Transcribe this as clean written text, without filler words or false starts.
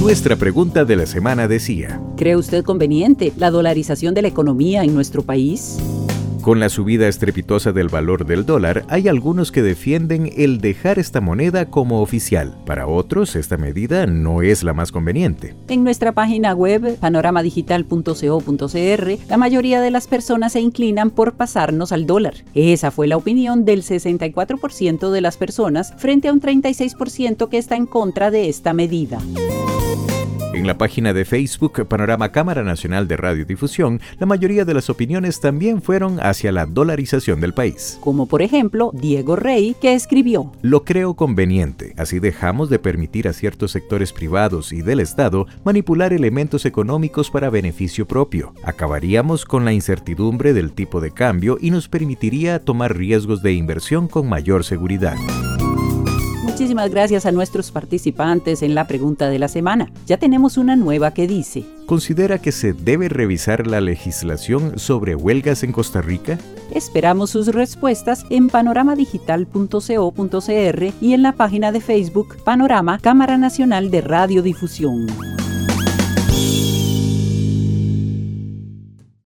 Nuestra pregunta de la semana decía: ¿cree usted conveniente la dolarización de la economía en nuestro país? Con la subida estrepitosa del valor del dólar, hay algunos que defienden el dejar esta moneda como oficial. Para otros, esta medida no es la más conveniente. En nuestra página web, panoramadigital.co.cr, la mayoría de las personas se inclinan por pasarnos al dólar. Esa fue la opinión del 64% de las personas frente a un 36% que está en contra de esta medida. En la página de Facebook Panorama Cámara Nacional de Radiodifusión, la mayoría de las opiniones también fueron hacia la dolarización del país. Como por ejemplo, Diego Rey, que escribió: lo creo conveniente, así dejamos de permitir a ciertos sectores privados y del Estado manipular elementos económicos para beneficio propio. Acabaríamos con la incertidumbre del tipo de cambio y nos permitiría tomar riesgos de inversión con mayor seguridad. Muchísimas gracias a nuestros participantes en la pregunta de la semana. Ya tenemos una nueva que dice: ¿considera que se debe revisar la legislación sobre huelgas en Costa Rica? Esperamos sus respuestas en panoramadigital.co.cr y en la página de Facebook Panorama Cámara Nacional de Radiodifusión.